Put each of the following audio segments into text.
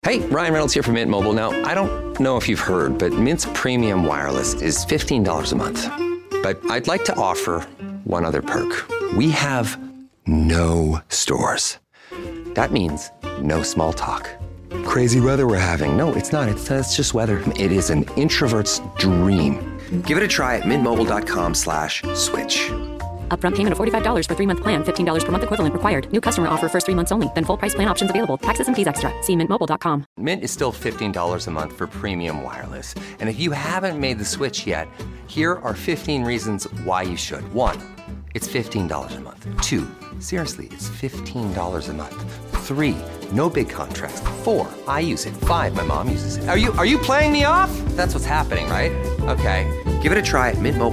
Hey, Ryan Reynolds here from Mint Mobile. Now, I don't know if you've heard, but Mint's premium wireless is $15 a month. But I'd like to offer one other perk. We have no stores. That means no small talk. Crazy weather we're having. No, it's not. It's just weather. It is an introvert's dream. Give it a try at mintmobile.com/switch. Upfront payment of $45 for 3-month plan. $15 per month equivalent required. New customer offer first 3 months only. Then full price plan options available. Taxes and fees extra. See mintmobile.com. Mint is still $15 a month for premium wireless. And if you haven't made the switch yet, here are 15 reasons why you should. 1, it's $15 a month. 2, seriously, it's $15 a month. 3, no big contracts. 4, I use it. 5, my mom uses it. Are you playing me off? That's what's happening, right? Okay, give it a try at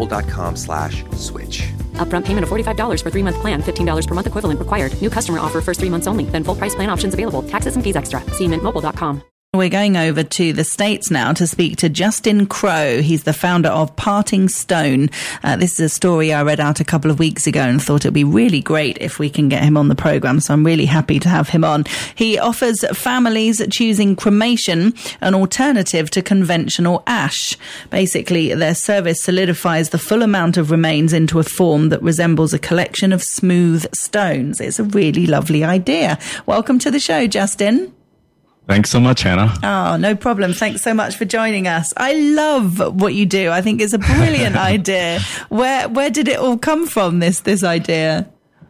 mintmobile.com/switch. Upfront payment of $45 for 3-month plan. $15 per month equivalent required. New customer offer first 3 months only. Then full price plan options available. Taxes and fees extra. See mintmobile.com. We're going over to the States now to speak to Justin Crowe. He's the founder of Parting Stone. This is a story I read out a couple of weeks ago and thought it'd be really great if we can get him on the program. So I'm really happy to have him on. He offers families choosing cremation an alternative to conventional ash. Basically, their service solidifies the full amount of remains into a form that resembles a collection of smooth stones. It's a really lovely idea. Welcome to the show, Justin. Thanks so much, Hannah. Oh, no problem. Thanks so much for joining us. I love what you do. I think it's a brilliant idea. Where did it all come from, this idea?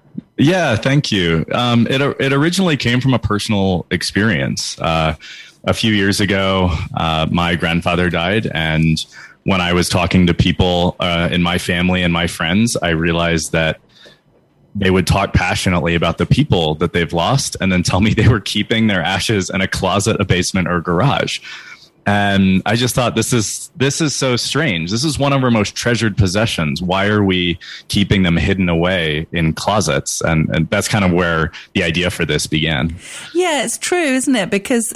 Yeah, thank you. It originally came from a personal experience. A few years ago, my grandfather died, and when I was talking to people in my family and my friends, I realized that they would talk passionately about the people that they've lost and then tell me they were keeping their ashes in a closet, a basement, or garage. And I just thought, this is so strange. This is one of our most treasured possessions. Why are we keeping them hidden away in closets? And that's kind of where the idea for this began. Yeah, it's true, isn't it? Because,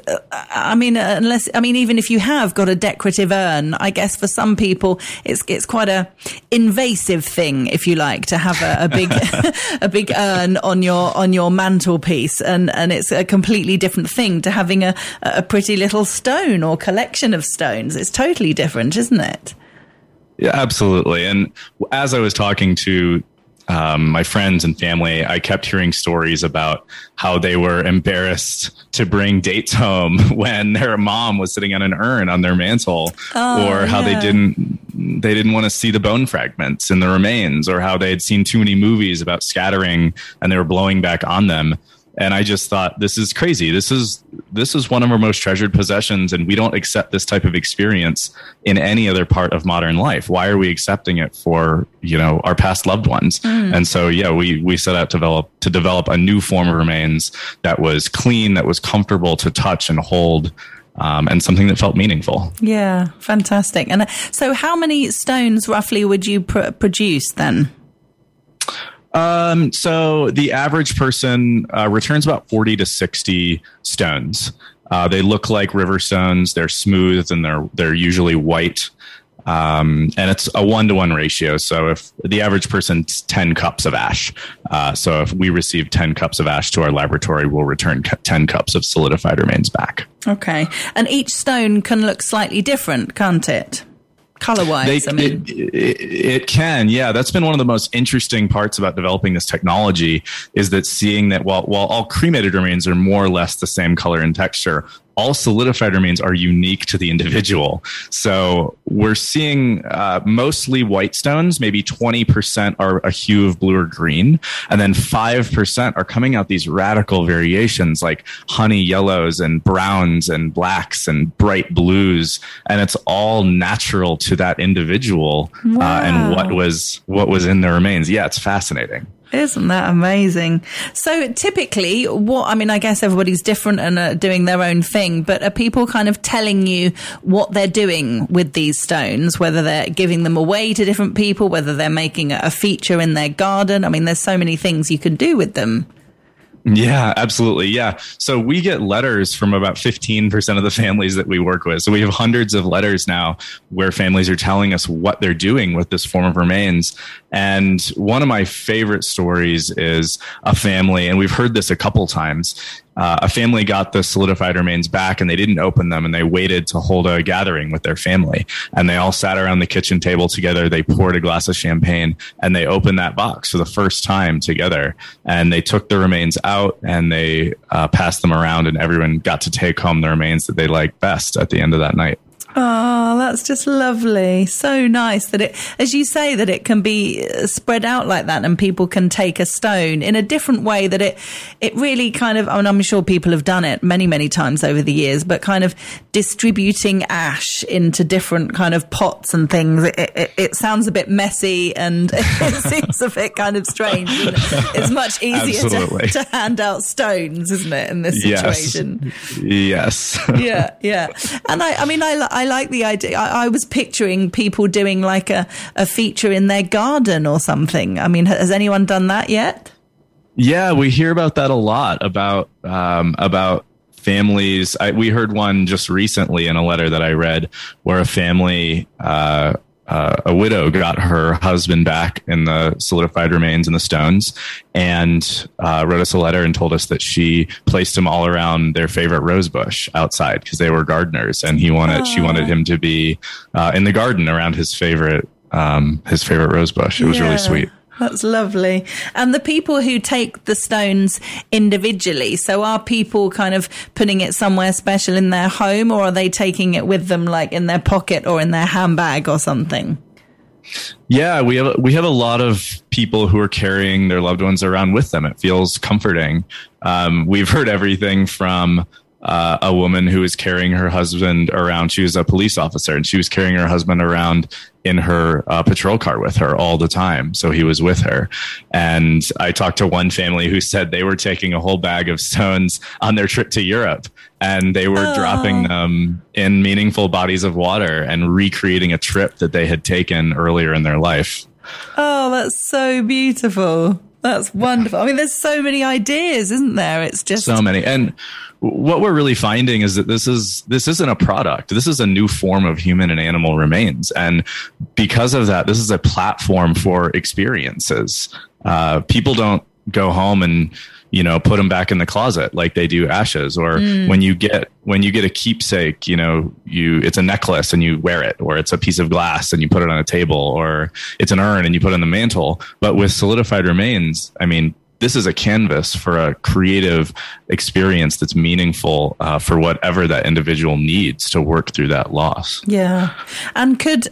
even if you have got a decorative urn, I guess for some people, it's quite a invasive thing, if you like, to have a big, a big urn on your mantelpiece. And it's a completely different thing to having a pretty little stone or collection of stones. It's totally different, isn't it? Yeah, absolutely. And as I was talking to my friends and family, I kept hearing stories about how they were embarrassed to bring dates home when their mom was sitting on an urn on their mantle, or how they didn't want to see the bone fragments and the remains, or how they had seen too many movies about scattering and they were blowing back on them. And I just thought, this is crazy. This is one of our most treasured possessions, and we don't accept this type of experience in any other part of modern life. Why are we accepting it for, our past loved ones? And so, we set out to develop a new form of remains that was clean, that was comfortable to touch and hold, and something that felt meaningful. Yeah, fantastic. And so how many stones roughly would you produce then? So the average person returns about 40 to 60 stones. They look like river stones. They're smooth and they're usually white. And it's a 1-to-1 ratio. So if the average person's 10 cups of ash, so if we receive 10 cups of ash to our laboratory, we'll return 10 cups of solidified remains back. Okay. And each stone can look slightly different, can't it? Color-wise, it can. Yeah, that's been one of the most interesting parts about developing this technology, is that seeing that while all cremated remains are more or less the same color and texture, all solidified remains are unique to the individual. So we're seeing mostly white stones, maybe 20% are a hue of blue or green, and then 5% are coming out these radical variations like honey yellows and browns and blacks and bright blues. And it's all natural to that individual. Wow. And what was in the remains. Yeah, it's fascinating. Isn't that amazing? So typically, I guess everybody's different and are doing their own thing, but are people kind of telling you what they're doing with these stones, whether they're giving them away to different people, whether they're making a feature in their garden? I mean, there's so many things you can do with them. Yeah, absolutely. Yeah. So we get letters from about 15% of the families that we work with. So we have hundreds of letters now where families are telling us what they're doing with this form of remains. And one of my favorite stories is a family, and we've heard this a couple times, a family got the solidified remains back and they didn't open them, and they waited to hold a gathering with their family. And they all sat around the kitchen table together. They poured a glass of champagne and they opened that box for the first time together. And they took the remains out and they passed them around, and everyone got to take home the remains that they liked best at the end of that night. Oh, that's just lovely. So nice that it, as you say, that it can be spread out like that and people can take a stone in a different way, that it really kind of, I mean, I'm sure people have done it many, many times over the years, but kind of distributing ash into different kind of pots and things. It sounds a bit messy and it seems a bit kind of strange. And it's much easier to hand out stones, isn't it, in this situation? Yes. Yeah. And I like the idea. I was picturing people doing like a feature in their garden or something. I mean, has anyone done that yet? Yeah, we hear about that a lot, about families. We heard one just recently in a letter that I read where a family, a widow got her husband back in the solidified remains and the stones, and wrote us a letter and told us that she placed him all around their favorite rose bush outside because they were gardeners, and she wanted him to be in the garden around his favorite rose bush. It was really sweet. That's lovely. And the people who take the stones individually, so are people kind of putting it somewhere special in their home, or are they taking it with them like in their pocket or in their handbag or something? Yeah, we have a lot of people who are carrying their loved ones around with them. It feels comforting. We've heard everything from a woman who was carrying her husband around. She was a police officer, and she was carrying her husband around in her patrol car with her all the time. So he was with her. And I talked to one family who said they were taking a whole bag of stones on their trip to Europe, and they were dropping them in meaningful bodies of water and recreating a trip that they had taken earlier in their life. Oh, that's so beautiful. That's wonderful. I mean, there's so many ideas, isn't there? It's just so many. And what we're really finding is that this isn't a product. This is a new form of human and animal remains. And because of that, this is a platform for experiences. People don't go home and, put them back in the closet like they do ashes. Or when you get a keepsake, it's a necklace and you wear it, or it's a piece of glass and you put it on a table, or it's an urn and you put it on the mantle. But with solidified remains, I mean, this is a canvas for a creative experience that's meaningful for whatever that individual needs to work through that loss. Yeah. And could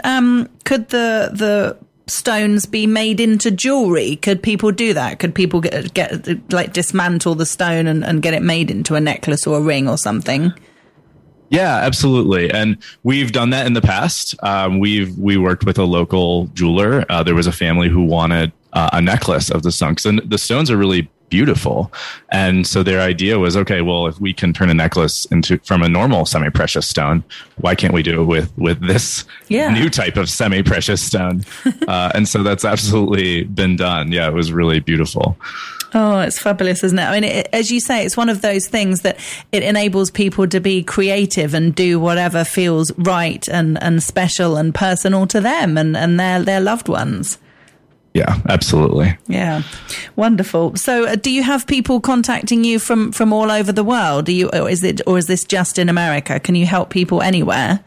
the stones be made into jewelry? Could people do that? Could people get like dismantle the stone and get it made into a necklace or a ring or something? Yeah, absolutely. And we've done that in the past. We worked with a local jeweler. There was a family who wanted a necklace of the stones, and the stones are really beautiful. And so their idea was, okay, well, if we can turn a necklace from a normal semi-precious stone, why can't we do it with this new type of semi-precious stone? And so that's absolutely been done. Yeah, it was really beautiful. Oh, it's fabulous, isn't it? I mean, as you say, it's one of those things that it enables people to be creative and do whatever feels right and special and personal to them and their loved ones. Yeah, absolutely. Yeah. Wonderful. So do you have people contacting you from all over the world? Or is this just in America? Can you help people anywhere?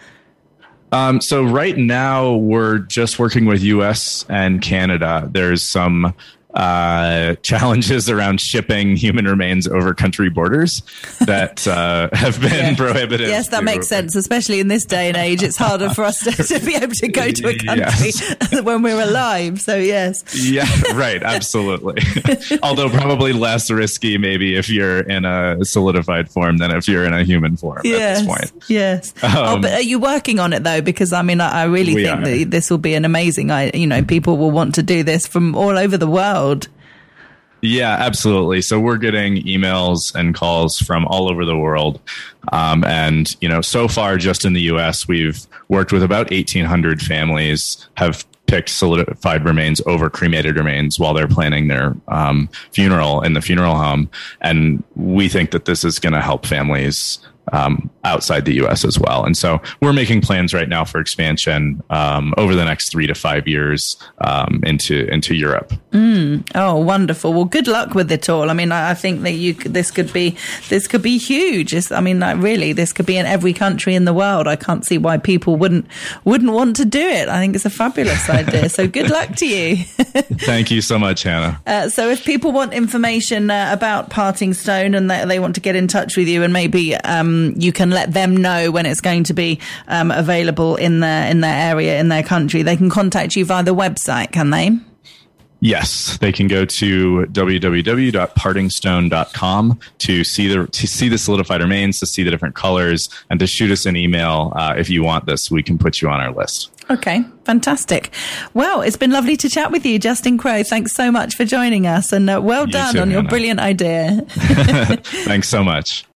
So right now we're just working with US and Canada. There's some challenges around shipping human remains over country borders that have been prohibited. Yes, that makes sense, especially in this day and age. It's harder for us to be able to go to a country when we're alive. So, yes. Yeah, right. Absolutely. Although probably less risky maybe if you're in a solidified form than if you're in a human form at this point. Yes. But are you working on it, though? Because, I mean, I really think that this will be an amazing, people will want to do this from all over the world. Yeah, absolutely. So we're getting emails and calls from all over the world. And, so far just in the US, we've worked with about 1,800 families, have picked solidified remains over cremated remains while they're planning their funeral in the funeral home. And we think that this is going to help families outside the U.S. as well. And so we're making plans right now for expansion over the next 3 to 5 years into Europe. Oh, wonderful! Well, good luck with it all. I mean, I think that this could be huge. Really, this could be in every country in the world. I can't see why people wouldn't want to do it. I think it's a fabulous idea. So good luck to you. Thank you so much, Hannah. So if people want information about Parting Stone and they want to get in touch with you, and maybe you can let them know when it's going to be available in their area, in their country, they can contact you via the website, can they? Yes, they can go to www.partingstone.com to see the solidified remains, to see the different colors, and to shoot us an email if you want this. We can put you on our list. Okay, fantastic. Well, it's been lovely to chat with you, Justin Crowe. Thanks so much for joining us, and well done on your brilliant idea. Thanks so much.